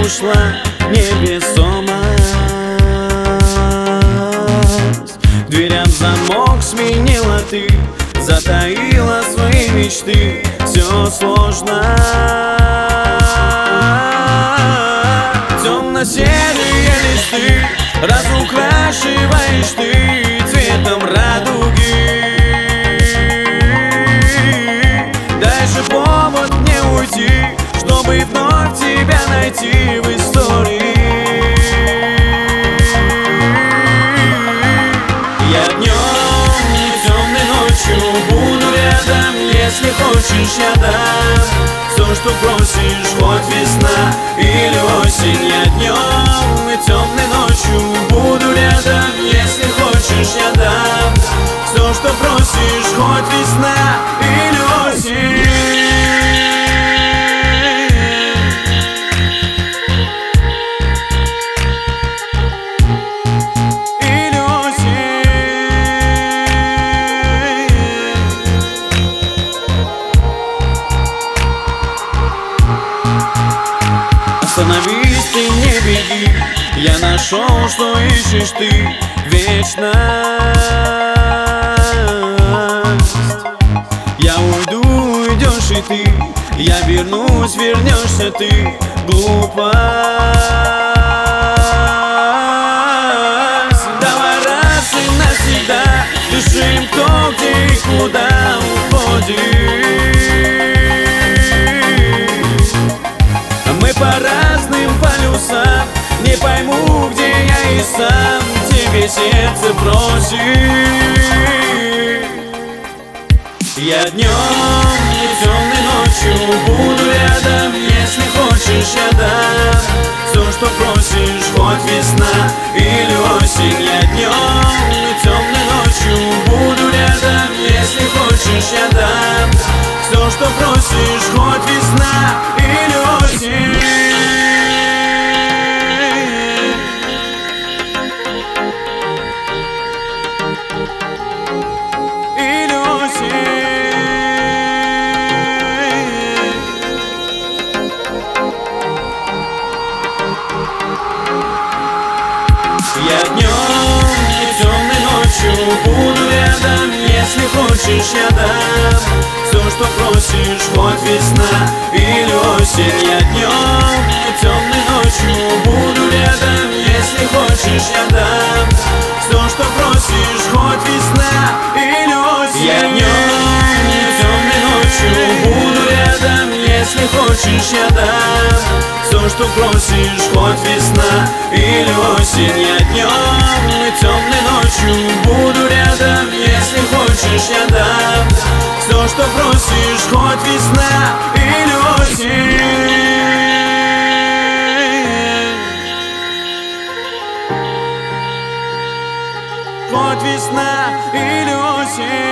ушла невесомость. Дверям замок сменила ты, затаила свои мечты. Все сложно. Темно-серые листы разукрашиваешь ты цветом радуги. Дай же повод мне уйти, чтобы вновь тебя найти в истории. Я днем и темной ночью буду рядом, если хочешь, я дам все, что просишь, хоть весна или осень. Я днем и темной ночью буду рядом, если хочешь, я дам все, что просишь, хоть весна или осень. Остановись, ты не беги, я нашел, что ищешь ты, вечность. Я уйду, уйдешь и ты, я вернусь, вернешься ты, глупость. Давай раз и навсегда решим, кто, где и куда уходит. Мы по разным полюсам, не пойму, где я и сам тебе сердце просит. Я днем и темной ночью буду рядом, если хочешь, я дам все, что просишь, хоть весна или осень. Я днем и темной ночью буду рядом, если хочешь, я дам все, что просишь, хоть весна или осень. Я днем и темной ночью буду рядом, если хочешь, я дам все, что просишь, хоть весна или осень. Я днем и темной ночью буду рядом, если хочешь, я дам все, что просишь, хоть весна или осень. Я днем и темной ночью буду рядом, если хочешь, я дам все, что просишь, хоть весна или осень. Я днем и темной ночью буду рядом, если хочешь, я дам все, что просишь, хоть весна или осень. Хоть весна или осень.